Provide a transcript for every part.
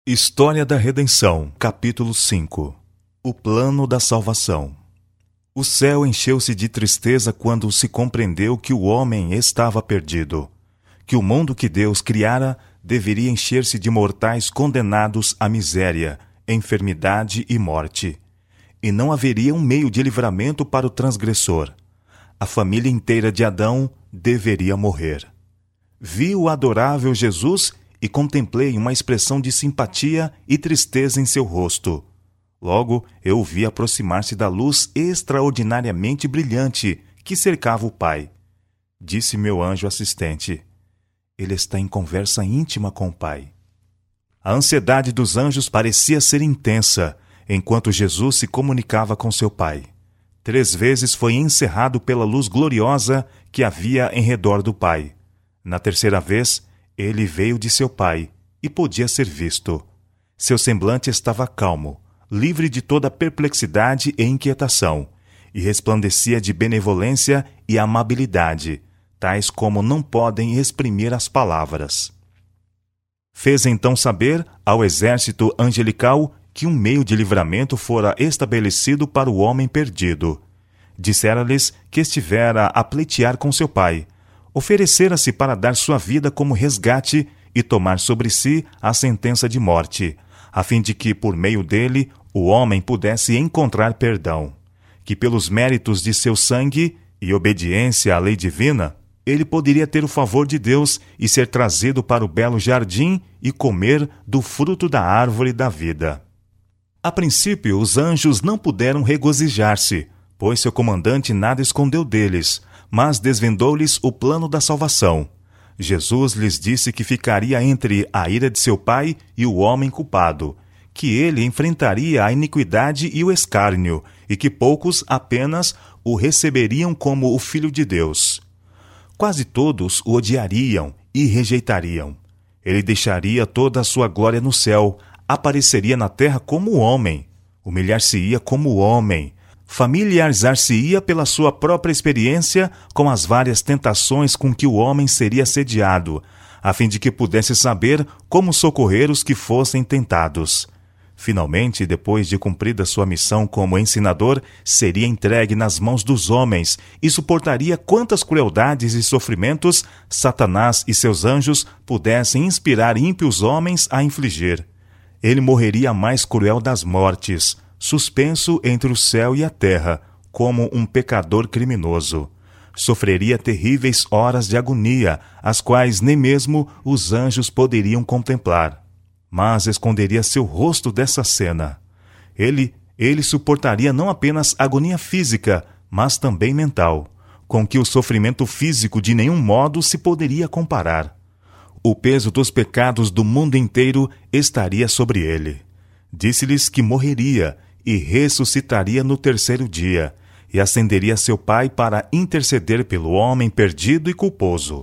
História da Redenção, capítulo 5. O plano da salvação. O céu encheu-se de tristeza quando se compreendeu que o homem estava perdido, que o mundo que Deus criara deveria encher-se de mortais condenados à miséria, enfermidade e morte. E não haveria um meio de livramento para o transgressor. A família inteira de Adão deveria morrer. Vi o adorável Jesus e contemplei uma expressão de simpatia e tristeza em seu rosto. Logo, eu o vi aproximar-se da luz extraordinariamente brilhante que cercava o Pai. Disse meu anjo assistente: ele está em conversa íntima com o Pai. A ansiedade dos anjos parecia ser intensa, enquanto Jesus se comunicava com seu Pai. 3 vezes foi encerrado pela luz gloriosa que havia em redor do Pai. Na 3ª vez, ele veio de seu Pai e podia ser visto. Seu semblante estava calmo, livre de toda perplexidade e inquietação, e resplandecia de benevolência e amabilidade, tais como não podem exprimir as palavras. Fez então saber ao exército angelical que um meio de livramento fora estabelecido para o homem perdido. Dissera-lhes que estivera a pleitear com seu Pai, oferecera-se para dar sua vida como resgate e tomar sobre si a sentença de morte, a fim de que, por meio dele, o homem pudesse encontrar perdão, que pelos méritos de seu sangue e obediência à lei divina, ele poderia ter o favor de Deus e ser trazido para o belo jardim e comer do fruto da árvore da vida. A princípio, os anjos não puderam regozijar-se, pois seu comandante nada escondeu deles, mas desvendou-lhes o plano da salvação. Jesus lhes disse que ficaria entre a ira de seu Pai e o homem culpado, que ele enfrentaria a iniquidade e o escárnio, e que poucos apenas o receberiam como o Filho de Deus. Quase todos o odiariam e rejeitariam. Ele deixaria toda a sua glória no céu, apareceria na terra como homem, humilhar-se-ia como homem, familiarizar-se-ia pela sua própria experiência com as várias tentações com que o homem seria assediado, a fim de que pudesse saber como socorrer os que fossem tentados. Finalmente, depois de cumprida sua missão como ensinador, seria entregue nas mãos dos homens e suportaria quantas crueldades e sofrimentos Satanás e seus anjos pudessem inspirar ímpios homens a infligir. Ele morreria a mais cruel das mortes, suspenso entre o céu e a terra, como um pecador criminoso. Sofreria terríveis horas de agonia, as quais nem mesmo os anjos poderiam contemplar. Mas esconderia seu rosto dessa cena. Ele suportaria não apenas agonia física, mas também mental, com que o sofrimento físico de nenhum modo se poderia comparar. O peso dos pecados do mundo inteiro estaria sobre ele. Disse-lhes que morreria e ressuscitaria no 3º dia, e ascenderia a seu Pai para interceder pelo homem perdido e culposo.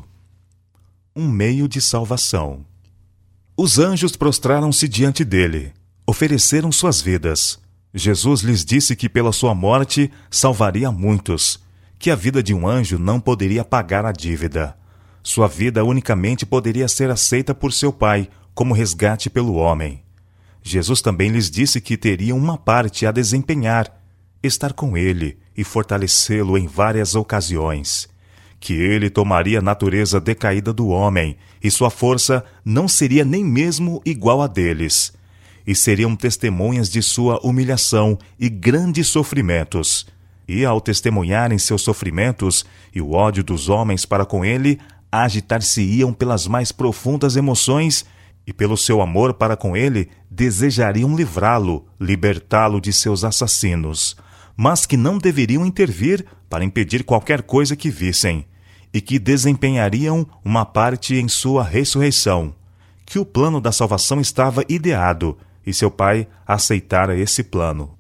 Um meio de salvação. Os anjos prostraram-se diante dele, ofereceram suas vidas. Jesus lhes disse que pela sua morte salvaria muitos, que a vida de um anjo não poderia pagar a dívida. Sua vida unicamente poderia ser aceita por seu Pai como resgate pelo homem. Jesus também lhes disse que teriam uma parte a desempenhar, estar com ele e fortalecê-lo em várias ocasiões, que ele tomaria a natureza decaída do homem e sua força não seria nem mesmo igual a deles, e seriam testemunhas de sua humilhação e grandes sofrimentos, e ao testemunharem seus sofrimentos e o ódio dos homens para com ele, agitar-se-iam pelas mais profundas emoções e pelo seu amor para com ele, desejariam livrá-lo, libertá-lo de seus assassinos, mas que não deveriam intervir para impedir qualquer coisa que vissem, e que desempenhariam uma parte em sua ressurreição, que o plano da salvação estava ideado, e seu Pai aceitara esse plano.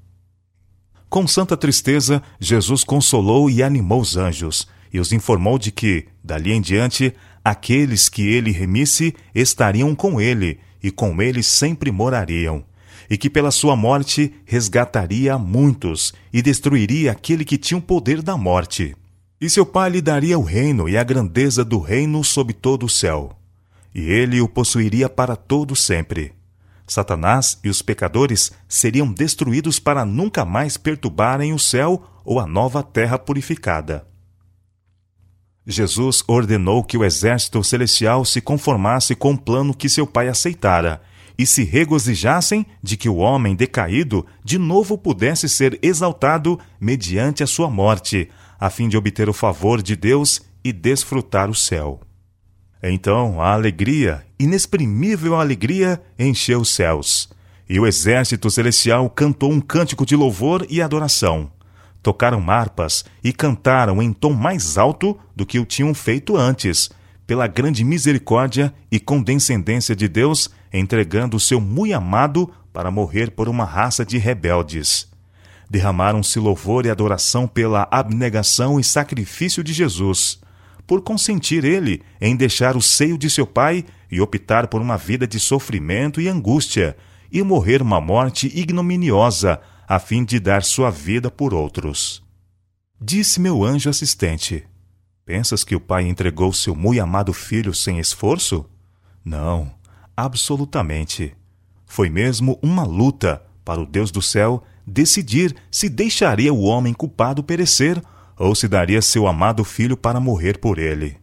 Com santa tristeza, Jesus consolou e animou os anjos, e os informou de que, dali em diante, aqueles que ele remisse estariam com ele, e com ele sempre morariam, e que pela sua morte resgataria a muitos, e destruiria aquele que tinha o poder da morte. E seu Pai lhe daria o reino e a grandeza do reino sob todo o céu, e ele o possuiria para todo sempre. Satanás e os pecadores seriam destruídos para nunca mais perturbarem o céu ou a nova terra purificada. Jesus ordenou que o exército celestial se conformasse com o plano que seu Pai aceitara e se regozijassem de que o homem decaído de novo pudesse ser exaltado mediante a sua morte, a fim de obter o favor de Deus e desfrutar o céu. Então a alegria, inexprimível alegria, encheu os céus, e o exército celestial cantou um cântico de louvor e adoração. Tocaram harpas e cantaram em tom mais alto do que o tinham feito antes, pela grande misericórdia e condescendência de Deus, entregando o seu muito amado para morrer por uma raça de rebeldes. Derramaram-se louvor e adoração pela abnegação e sacrifício de Jesus, por consentir ele em deixar o seio de seu Pai e optar por uma vida de sofrimento e angústia, e morrer uma morte ignominiosa, a fim de dar sua vida por outros. Disse meu anjo assistente: pensas que o Pai entregou seu muito amado filho sem esforço? Não, absolutamente. Foi mesmo uma luta para o Deus do céu decidir se deixaria o homem culpado perecer ou se daria seu amado filho para morrer por ele.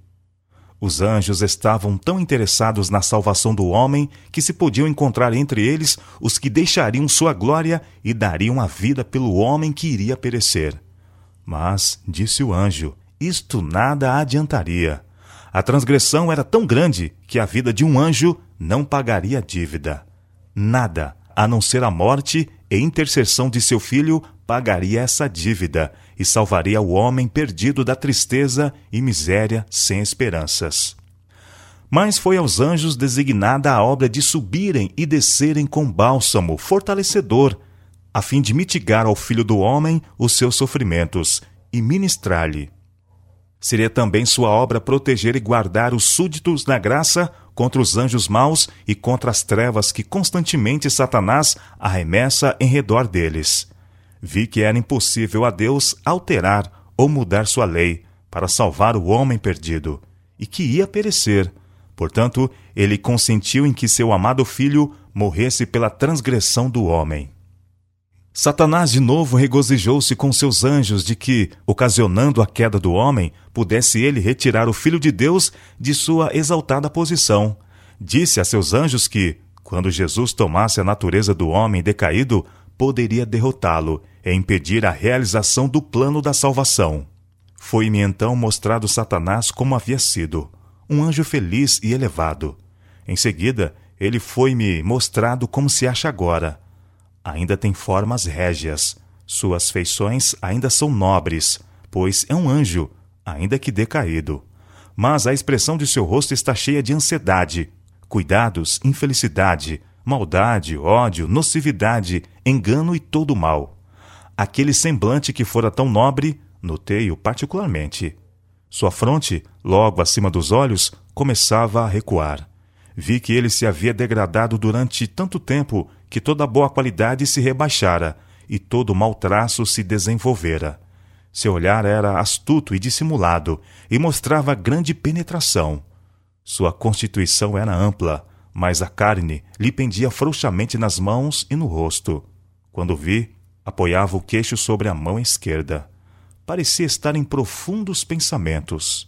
Os anjos estavam tão interessados na salvação do homem que se podiam encontrar entre eles os que deixariam sua glória e dariam a vida pelo homem que iria perecer. Mas, disse o anjo, isto nada adiantaria. A transgressão era tão grande que a vida de um anjo não pagaria a dívida. Nada, a não ser a morte e intercessão de seu filho, pagaria essa dívida e salvaria o homem perdido da tristeza e miséria sem esperanças. Mas foi aos anjos designada a obra de subirem e descerem com bálsamo fortalecedor, a fim de mitigar ao Filho do Homem os seus sofrimentos e ministrar-lhe. Seria também sua obra proteger e guardar os súditos na graça contra os anjos maus e contra as trevas que constantemente Satanás arremessa em redor deles. Vi que era impossível a Deus alterar ou mudar sua lei para salvar o homem perdido, e que ia perecer. Portanto, ele consentiu em que seu amado filho morresse pela transgressão do homem. Satanás de novo regozijou-se com seus anjos de que, ocasionando a queda do homem, pudesse ele retirar o Filho de Deus de sua exaltada posição. Disse a seus anjos que, quando Jesus tomasse a natureza do homem decaído, poderia derrotá-lo e impedir a realização do plano da salvação. Foi-me então mostrado Satanás como havia sido, um anjo feliz e elevado. Em seguida, ele foi-me mostrado como se acha agora. Ainda tem formas régias, suas feições ainda são nobres, pois é um anjo, ainda que decaído. Mas a expressão de seu rosto está cheia de ansiedade, cuidados, infelicidade, maldade, ódio, nocividade, engano e todo o mal. Aquele semblante que fora tão nobre, notei-o particularmente. Sua fronte, logo acima dos olhos, começava a recuar. Vi que ele se havia degradado durante tanto tempo que toda a boa qualidade se rebaixara e todo o mau traço se desenvolvera. Seu olhar era astuto e dissimulado e mostrava grande penetração. Sua constituição era ampla, mas a carne lhe pendia frouxamente nas mãos e no rosto. Quando vi, apoiava o queixo sobre a mão esquerda. Parecia estar em profundos pensamentos.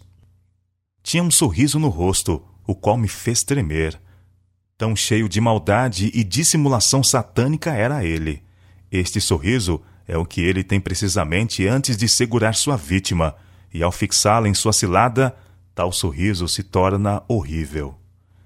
Tinha um sorriso no rosto, o qual me fez tremer. Tão cheio de maldade e dissimulação satânica era ele. Este sorriso é o que ele tem precisamente antes de segurar sua vítima, e ao fixá-la em sua cilada, tal sorriso se torna horrível.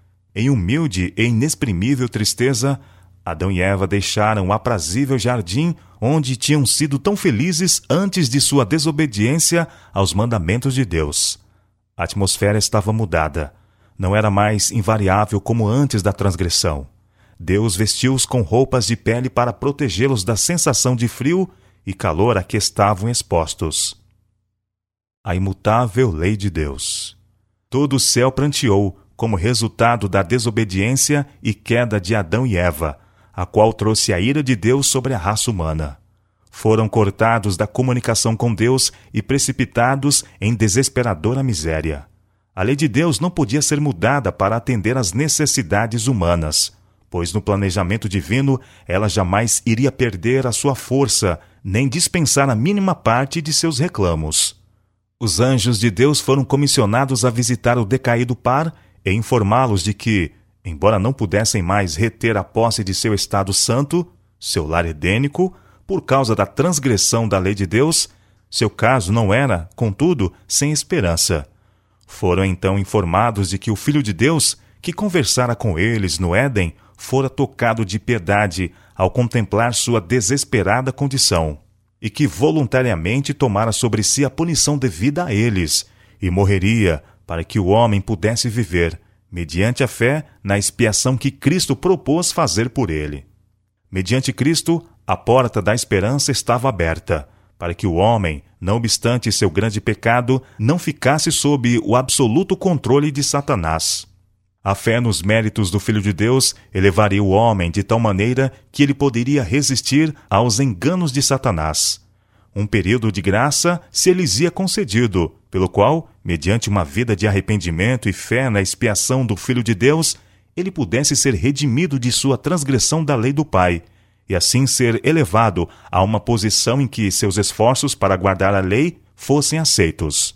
Em humilde e inexprimível tristeza, Adão e Eva deixaram o aprazível jardim onde tinham sido tão felizes antes de sua desobediência aos mandamentos de Deus. A atmosfera estava mudada. Não era mais invariável como antes da transgressão. Deus vestiu-os com roupas de pele para protegê-los da sensação de frio e calor a que estavam expostos. A imutável lei de Deus. Todo o céu pranteou como resultado da desobediência e queda de Adão e Eva, a qual trouxe a ira de Deus sobre a raça humana. Foram cortados da comunicação com Deus e precipitados em desesperadora miséria. A lei de Deus não podia ser mudada para atender às necessidades humanas. pois no planejamento divino ela jamais iria perder a sua força, nem dispensar a mínima parte de seus reclamos. Os anjos de Deus foram comissionados a visitar o decaído par e informá-los de que, embora não pudessem mais reter a posse de seu estado santo, seu lar edênico, por causa da transgressão da lei de Deus, seu caso não era, contudo, sem esperança. Foram então informados de que o Filho de Deus, que conversara com eles no Éden, fora tocado de piedade ao contemplar sua desesperada condição, e que voluntariamente tomara sobre si a punição devida a eles, e morreria para que o homem pudesse viver, mediante a fé na expiação que Cristo propôs fazer por ele. Mediante Cristo, a porta da esperança estava aberta, para que o homem, não obstante seu grande pecado, não ficasse sob o absoluto controle de Satanás. A fé nos méritos do Filho de Deus elevaria o homem de tal maneira que ele poderia resistir aos enganos de Satanás. Um período de graça se lhes ia concedido, pelo qual, mediante uma vida de arrependimento e fé na expiação do Filho de Deus, ele pudesse ser redimido de sua transgressão da lei do Pai, e assim ser elevado a uma posição em que seus esforços para guardar a lei fossem aceitos.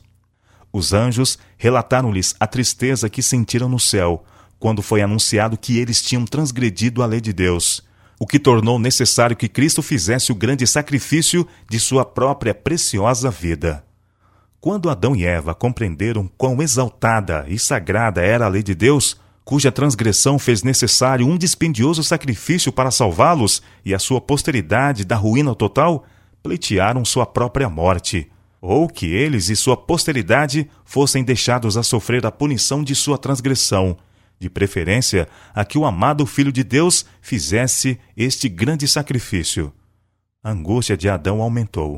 Os anjos relataram-lhes a tristeza que sentiram no céu, quando foi anunciado que eles tinham transgredido a lei de Deus, o que tornou necessário que Cristo fizesse o grande sacrifício de sua própria preciosa vida. Quando Adão e Eva compreenderam quão exaltada e sagrada era a lei de Deus, cuja transgressão fez necessário um dispendioso sacrifício para salvá-los e a sua posteridade da ruína total, pleitearam sua própria morte, ou que eles e sua posteridade fossem deixados a sofrer a punição de sua transgressão, de preferência a que o amado Filho de Deus fizesse este grande sacrifício. A angústia de Adão aumentou.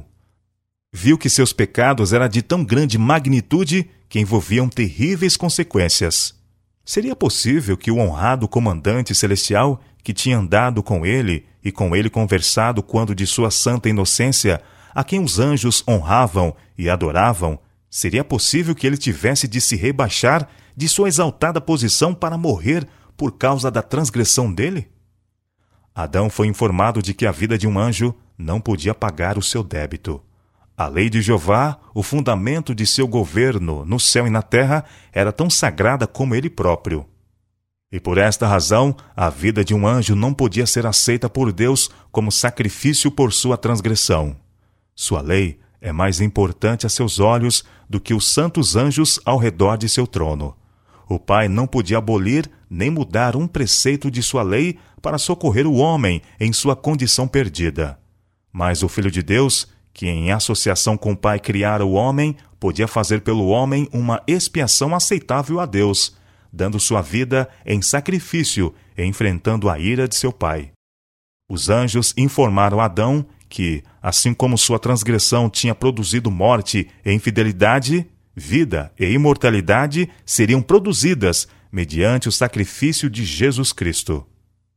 Viu que seus pecados eram de tão grande magnitude que envolviam terríveis consequências. Seria possível que o honrado comandante celestial, que tinha andado com ele e com ele conversado quando de sua santa inocência, a quem os anjos honravam e adoravam, seria possível que ele tivesse de se rebaixar de sua exaltada posição para morrer por causa da transgressão dele? Adão foi informado de que a vida de um anjo não podia pagar o seu débito. A lei de Jeová, o fundamento de seu governo no céu e na terra, era tão sagrada como ele próprio. E por esta razão, a vida de um anjo não podia ser aceita por Deus como sacrifício por sua transgressão. Sua lei é mais importante a seus olhos do que os santos anjos ao redor de seu trono. O Pai não podia abolir nem mudar um preceito de sua lei para socorrer o homem em sua condição perdida. Mas o Filho de Deus, que em associação com o Pai criara o homem, podia fazer pelo homem uma expiação aceitável a Deus, dando sua vida em sacrifício e enfrentando a ira de seu Pai. Os anjos informaram Adão que, assim como sua transgressão tinha produzido morte e infidelidade, vida e imortalidade seriam produzidas mediante o sacrifício de Jesus Cristo.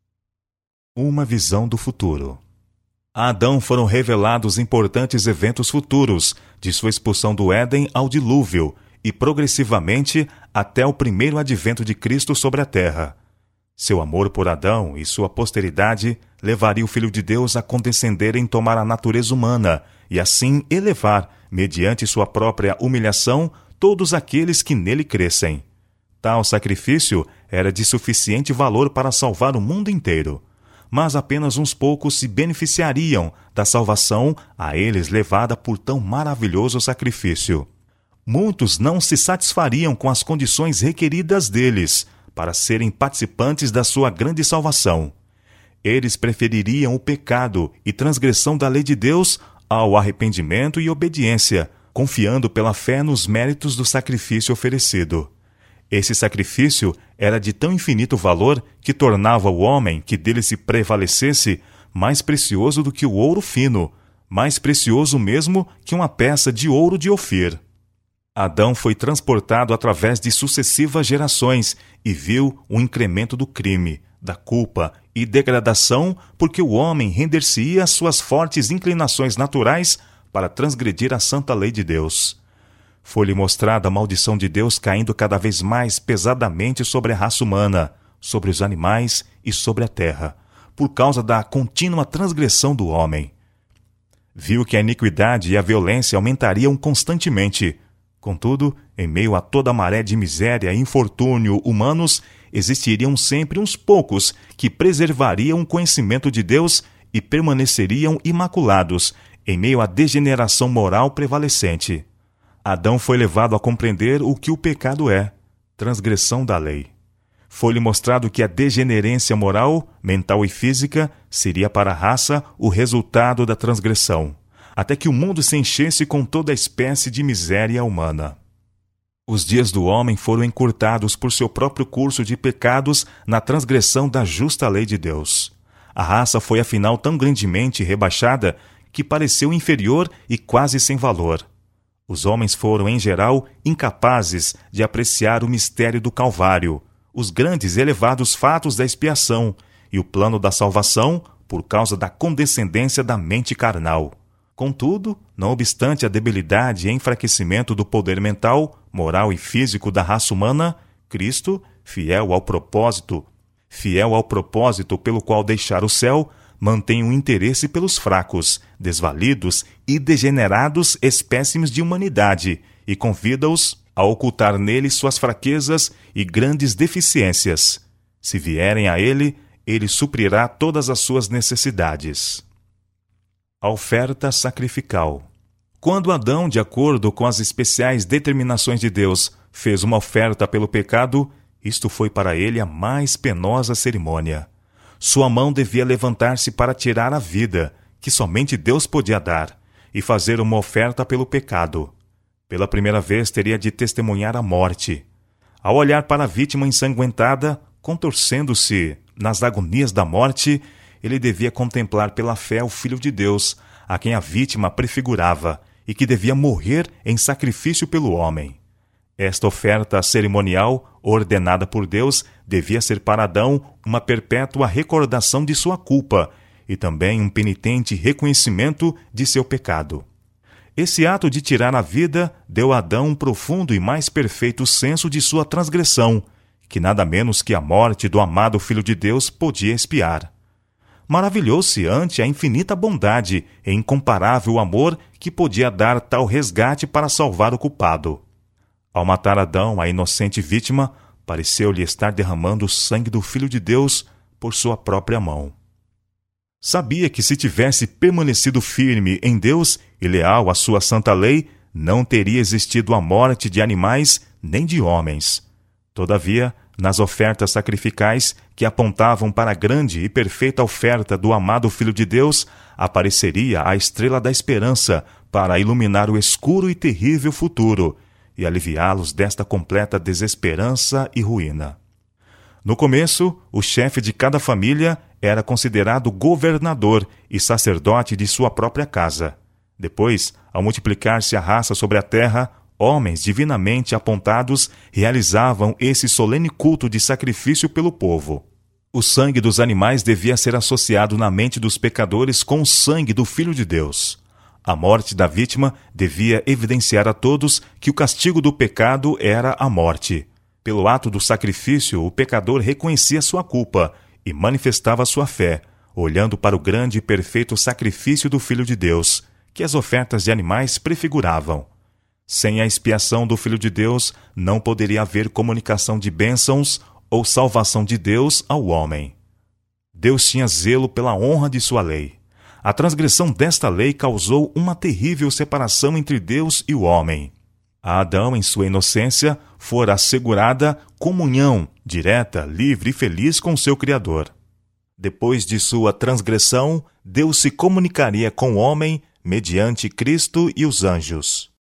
Uma visão do futuro. A Adão foram revelados importantes eventos futuros, de sua expulsão do Éden ao dilúvio, e progressivamente até o primeiro advento de Cristo sobre a terra. Seu amor por Adão e sua posteridade levaria o Filho de Deus a condescender em tomar a natureza humana e assim elevar, mediante sua própria humilhação, todos aqueles que nele crescem. Tal sacrifício era de suficiente valor para salvar o mundo inteiro. Mas apenas uns poucos se beneficiariam da salvação a eles levada por tão maravilhoso sacrifício. Muitos não se satisfariam com as condições requeridas deles para serem participantes da sua grande salvação. Eles prefeririam o pecado e transgressão da lei de Deus ao arrependimento e obediência, confiando pela fé nos méritos do sacrifício oferecido. Esse sacrifício era de tão infinito valor que tornava o homem que dele se prevalecesse mais precioso do que o ouro fino, mais precioso mesmo que uma peça de ouro de Ofir. Adão foi transportado através de sucessivas gerações e viu o incremento do crime, da culpa e degradação, porque o homem render-se-ia às suas fortes inclinações naturais para transgredir a santa lei de Deus. Foi-lhe mostrada a maldição de Deus caindo cada vez mais pesadamente sobre a raça humana, sobre os animais e sobre a terra, por causa da contínua transgressão do homem. Viu que a iniquidade e a violência aumentariam constantemente. Contudo, em meio a toda a maré de miséria e infortúnio humanos, existiriam sempre uns poucos que preservariam o conhecimento de Deus e permaneceriam imaculados em meio à degeneração moral prevalecente. Adão foi levado a compreender o que o pecado é, transgressão da lei. Foi-lhe mostrado que a degenerência moral, mental e física seria para a raça o resultado da transgressão, até que o mundo se enchesse com toda a espécie de miséria humana. Os dias do homem foram encurtados por seu próprio curso de pecados na transgressão da justa lei de Deus. A raça foi afinal tão grandemente rebaixada que pareceu inferior e quase sem valor. Os homens foram, em geral, incapazes de apreciar o mistério do Calvário, os grandes e elevados fatos da expiação e o plano da salvação por causa da condescendência da mente carnal. Contudo, não obstante a debilidade e enfraquecimento do poder mental, moral e físico da raça humana, Cristo, fiel ao propósito pelo qual deixar o céu, mantém um interesse pelos fracos, desvalidos e degenerados espécimes de humanidade e convida-os a ocultar nele suas fraquezas e grandes deficiências. Se vierem a ele suprirá todas as suas necessidades. A oferta sacrificial. Quando Adão, de acordo com as especiais determinações de Deus, fez uma oferta pelo pecado, isto foi para ele a mais penosa cerimônia. Sua mão devia levantar-se para tirar a vida, que somente Deus podia dar, e fazer uma oferta pelo pecado. Pela primeira vez teria de testemunhar a morte. Ao olhar para a vítima ensanguentada, contorcendo-se nas agonias da morte, ele devia contemplar pela fé o Filho de Deus, a quem a vítima prefigurava, e que devia morrer em sacrifício pelo homem. Esta oferta cerimonial, ordenada por Deus, devia ser para Adão uma perpétua recordação de sua culpa e também um penitente reconhecimento de seu pecado. Esse ato de tirar a vida deu a Adão um profundo e mais perfeito senso de sua transgressão, que nada menos que a morte do amado Filho de Deus podia expiar. Maravilhou-se ante a infinita bondade e incomparável amor que podia dar tal resgate para salvar o culpado. Ao matar Adão, a inocente vítima, pareceu-lhe estar derramando o sangue do Filho de Deus por sua própria mão. Sabia que se tivesse permanecido firme em Deus e leal à sua santa lei, não teria existido a morte de animais nem de homens. Todavia, nas ofertas sacrificais que apontavam para a grande e perfeita oferta do amado Filho de Deus, apareceria a estrela da esperança para iluminar o escuro e terrível futuro e aliviá-los desta completa desesperança e ruína. No começo, o chefe de cada família era considerado governador e sacerdote de sua própria casa. Depois, ao multiplicar-se a raça sobre a terra, homens divinamente apontados realizavam esse solene culto de sacrifício pelo povo. O sangue dos animais devia ser associado na mente dos pecadores com o sangue do Filho de Deus. A morte da vítima devia evidenciar a todos que o castigo do pecado era a morte. Pelo ato do sacrifício, o pecador reconhecia sua culpa e manifestava sua fé, olhando para o grande e perfeito sacrifício do Filho de Deus, que as ofertas de animais prefiguravam. Sem a expiação do Filho de Deus, não poderia haver comunicação de bênçãos ou salvação de Deus ao homem. Deus tinha zelo pela honra de sua lei. A transgressão desta lei causou uma terrível separação entre Deus e o homem. A Adão, em sua inocência, fora assegurada comunhão direta, livre e feliz com seu Criador. Depois de sua transgressão, Deus se comunicaria com o homem mediante Cristo e os anjos.